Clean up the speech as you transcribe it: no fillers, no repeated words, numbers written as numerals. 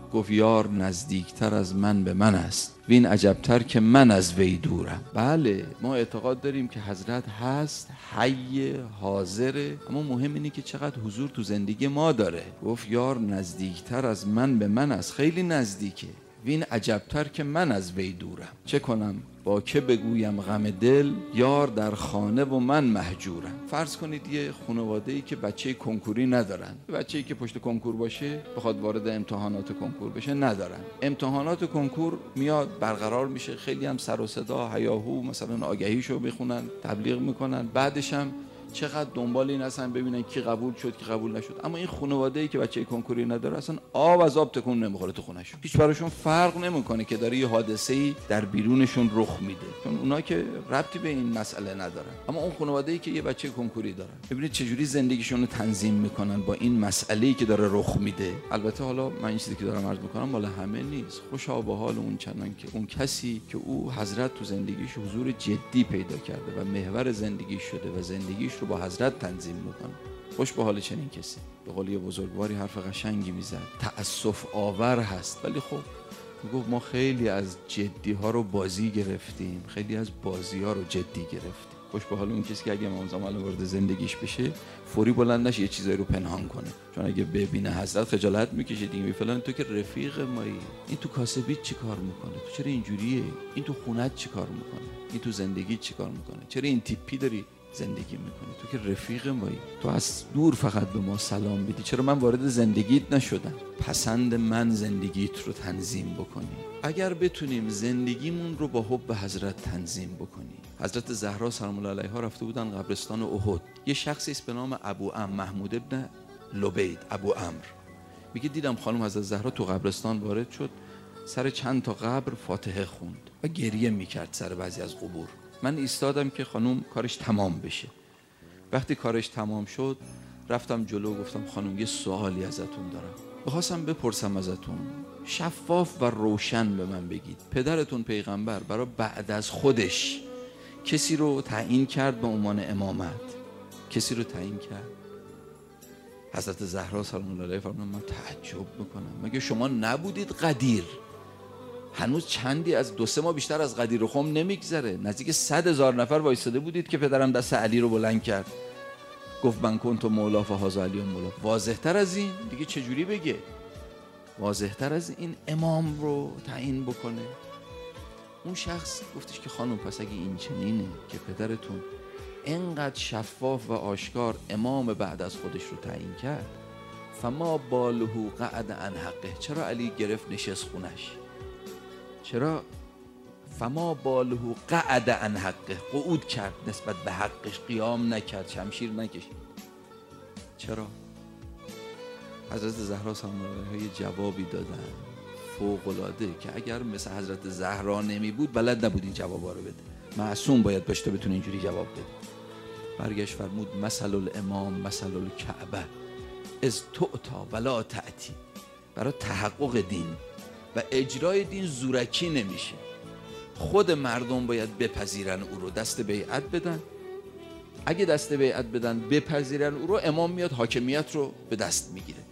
گفت یار نزدیکتر از من به من است، وین عجبتر که من از وی دورم. بله ما اعتقاد داریم که حضرت هست، حی، حاضره، اما مهم اینه که چقدر حضور تو زندگی ما داره. گفت یار نزدیکتر از من به من است، خیلی نزدیکه، وین عجبتر که من از وی دورم. چه کنم با که بگویم غم دل، یار در خانه و من مهجورم. فرض کنید یه خانواده‌ای که بچه کنکوری ندارن، بچه‌ای که پشت کنکور باشه بخواد وارد امتحانات کنکور بشه ندارن. امتحانات کنکور میاد برقرار میشه، خیلی هم سر و صدا هیاهو، مثلا آگهیشو میخونن، تبلیغ میکنن، بعدش هم چقدر دنبال این هستن ببینن کی قبول شد کی قبول نشد. اما این خانواده‌ای که بچه کنکوری نداره اصلا آب از آب تکون نمیخوره تو خونه‌شون، هیچ براشون فرق نمیکنه که داره یه حادثه‌ای در بیرونشون رخ میده، چون اونا که ربطی به این مسئله ندارن. اما اون خانواده‌ای که یه بچه کنکوری دارن، ببینید چجوری زندگیشون رو تنظیم میکنن با این مسئله‌ای که داره رخ میده. البته حالا من این چیزی که دارم عرض میکنم مال همه نیست، خوشا به حال اون چنان که اون کسی که او حضرت تو زندگیش حضور جدی پیدا کرده و محور زندگیش شده و زندگیش رو با حضرت تنظیم میکنه. خوش به حال چنین کسی. به قول یه بزرگواری حرف قشنگی میزد، تأسف آور هست، ولی خب میگفت ما خیلی از جدی ها رو بازی گرفتیم، خیلی از بازی ها رو جدی گرفتیم. خوش به حال اون کسی که اگه امام زمان وارد زندگیش بشه فوری بلند نشه یه چیزایی رو پنهان کنه، چون اگه ببینه حضرت خجالت میکشه دیگه، فلان تو که رفیق مایی، این تو کاسبیت چی کار میکنه، تو چرا اینجوریه، این تو خونت چی کار میکنه، این تو زندگیت چی کار میکنه، چرا این تیپی داری زندگی میکنی، تو که رفیق مایی، تو از دور فقط به ما سلام میدی، چرا من وارد زندگیت نشدم. پسند من زندگیت رو تنظیم بکنی. اگر بتونیم زندگیمون رو با حب حضرت تنظیم بکنیم. حضرت زهرا سلام الله علیها رفته بودن قبرستان احد، یه شخصی است به نام ابو عمرو، محمود ابن لبید ابو عمرو، میگه دیدم خانم حضرت زهرا تو قبرستان وارد شد، سر چند تا قبر فاتحه خوند و گریه میکرد سر بعضی از قبور. من ایستادم که خانم کارش تمام بشه. وقتی کارش تمام شد رفتم جلو، گفتم خانم یه سوالی ازتون دارم، بخواستم بپرسم ازتون، شفاف و روشن به من بگید، پدرتون پیغمبر برای بعد از خودش کسی رو تعیین کرد به عنوان امامت؟ کسی رو تعیین کرد؟ حضرت زهرا سلام الله علیها فرمودن من تعجب میکنم، مگه شما نبودید قدیر؟ هنوز چندی از 2-3 ماه بیشتر از قدیر خم نمیگذره، نزدیک 100,000 نفر وایساده بودید که پدرم دست علی رو بلند کرد، گفت من کنت مولا فهذا علی مولا. واضح تر از این دیگه چجوری بگه؟ واضح تر از این امام رو تعیین بکنه؟ اون شخص گفتش که خانم پس اگه این چنینه که پدرتون اینقدر شفاف و آشکار امام بعد از خودش رو تعیین کرد، فما باله قعد عن حقه، چرا علی گرفت نشست خونش؟ چرا فما باله قعد عن حقه، قعود کرد نسبت به حقش، قیام نکرد، شمشیر نکشید؟ چرا؟ حضرت زهرا سلام الله علیها یه جوابی دادن فوق العاده که اگر مثل حضرت زهرا نمی بود بلد نبود این جوابا رو بده، معصوم باید باشه تا بتونه اینجوری جواب بده. برگشت فرمود مثل الامام مثل الکعبه از تعطا ولا تأتی. برای تحقق دین و اجرای دین زورکی نمیشه، خود مردم باید بپذیرن او رو، دست بیعت بدن. اگه دست بیعت بدن بپذیرن او رو، امام میاد حاکمیت رو به دست میگیره.